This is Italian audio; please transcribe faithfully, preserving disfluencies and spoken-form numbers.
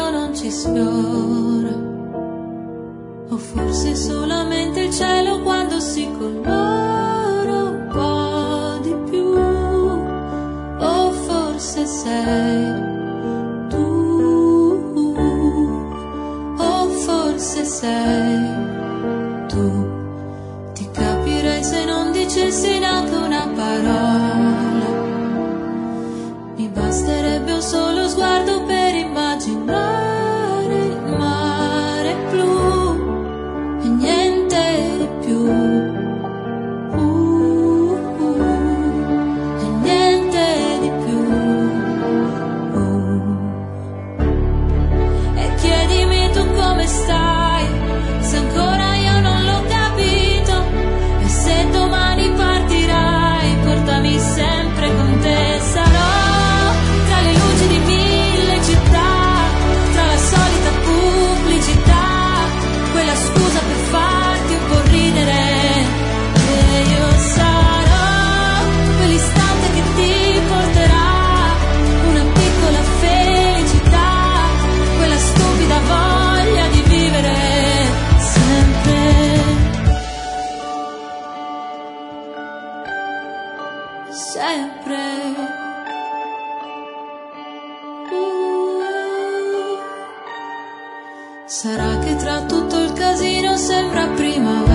proprio non ci sfiora, o forse solamente il cielo quando si colora un po' di più, o forse sei tu, o forse sei tu. Ti capirei se non dicessi neanche una parola, mi basterebbe un solo sguardo per immaginare il mare blu e niente di più, uh, uh, e niente di più, uh. E chiedimi tu come stai, se ancora io non l'ho capito, e se domani partirai, portami sempre con te. Sarò tra le luci di mille città, tra la solita pubblicità, quella scusa per farti un po' ridere, e io sarò quell'istante che ti porterà una piccola felicità, quella stupida voglia di vivere sempre, sempre. Uh, sarà che tra tutto il casino sembra primavera,